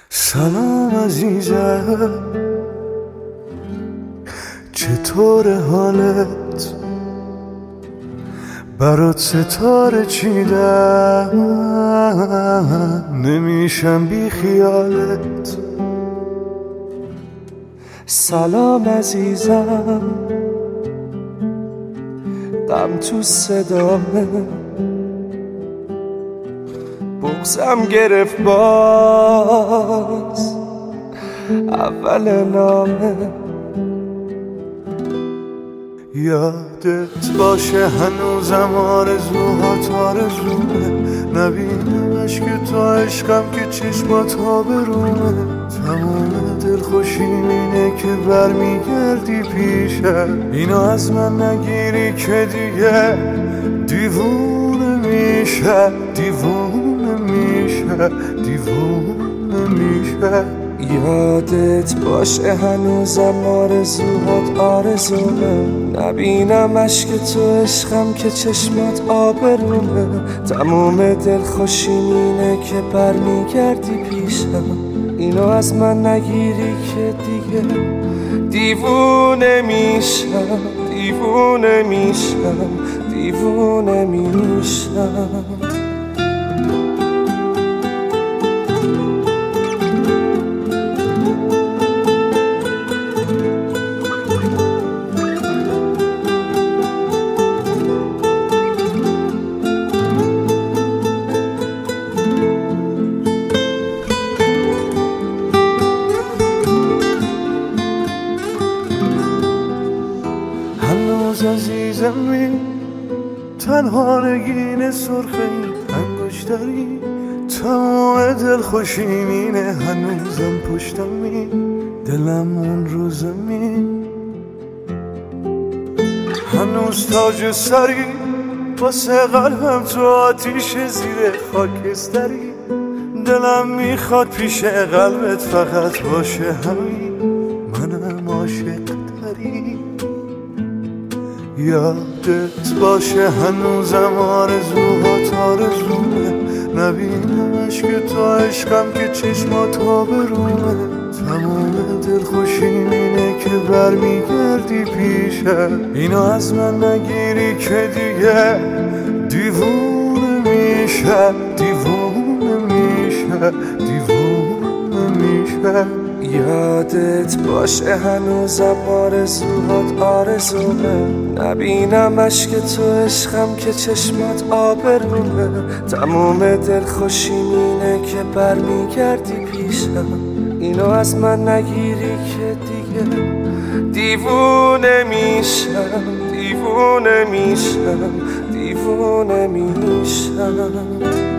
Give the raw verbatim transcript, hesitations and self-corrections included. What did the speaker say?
سلام عزیزم، چطور حالت؟ برات ستاره چیدم، نمیشم بی خیالت. سلام عزیزم، غم تو صدامه، بغزم گرفت باز اول نامه. یادت باشه هنوزم آرزوهات آرزومه، نبینمش که تو عشقم که چشمات آبرومه. تمام دلخوشیم اینه که برمیگردی پیشم، اینو از من نگیری که دیگه دیوونه میشه، دیوونه میشه، دیوونه میشه. یادت باشه هنوزم آرزوهات آرزومه، نبینمش که تو عشقم که چشمات آبرومه. تموم دلخوشیم اینه که برمیگردی پیشم، اینو از من نگیری که دیگه دیوونه میشم، دیوونه میشم، دیوونه میشم. هنوز عزیزمی، تنها نگین سرخه انگشتری، تمام دلخوشیم اینه هنوزم پشتمی، دلم اون رو زمین. هنوز تاج سری واسه قلبم تو آتیش زیر خاکستری، دلم میخواد پیش قلبت فقط باشه همین، منم عاشق تری. یادت باشه هنوزم آرزوهات آرزومه، نبینمش که تو عشقم که چشمات آبرومه. تمام دلخوشیم اینه که برمیگردی پیشم، اینو از من نگیری که دیگه دیوونه میشه، دیوونه میشه، دیوونه میشه. یادت باشه هنوزم آرزوهات آرزومه، نبینمش که تو عشقم که چشمات آبرومه. تموم دلخوشیم اینه که برمیگردی پیشم، اینو از من نگیری که دیگه دیوونه میشم، دیوونه میشم، دیوونه میشم.